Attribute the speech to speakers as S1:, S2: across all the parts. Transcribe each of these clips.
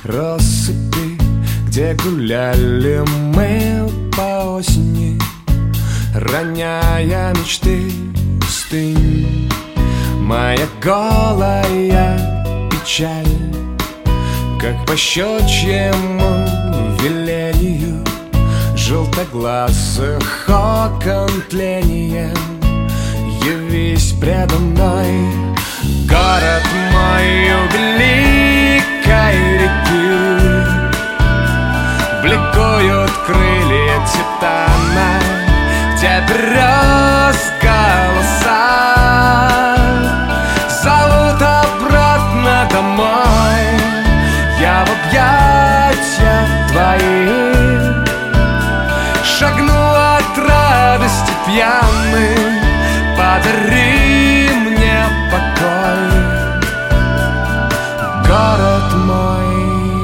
S1: россыпи, где гуляли мы по осени, роняя мечты в пустынь. Моя голая печаль, как по щучьему велению желтоглазых окон тлением, явись предо мной. Город мой у великой реки, бликуют крылья титана, где берез голоса зовут обратно домой. Я в объятия твои шагну от радости пьяный, подари мне покой, город мой.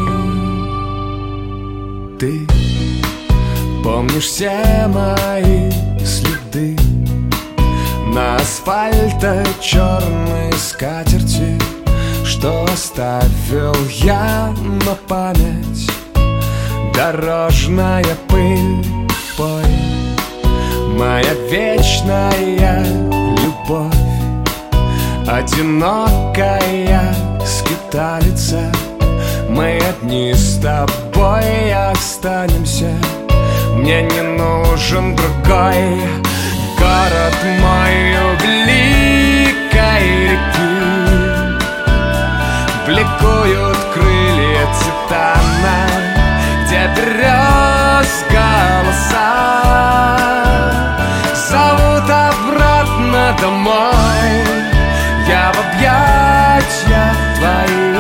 S1: Ты помнишь все мои следы на асфальте черной скатерти, что оставил я на память? Дорожная пыль, пой, моя вечная любовь, одинокая скиталица. Мы одни с тобой останемся, мне не нужен другой. Город мой у великой реки, бликуют крылья титана, где берез голоса зовут обратно домой. Я в объятия твои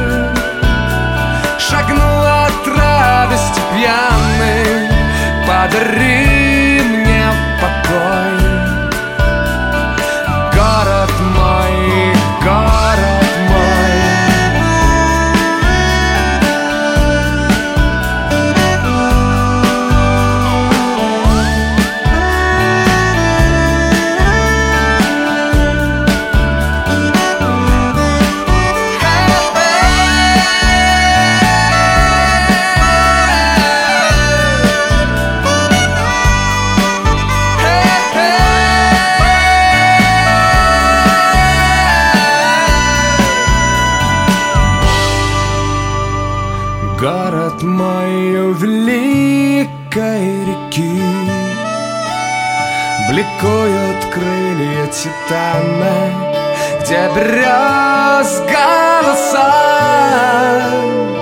S1: шагну от радости пьяный, подари мне покой, город мой, город мой. Город мой у великой реки, бликуют крылья титана, где берез голоса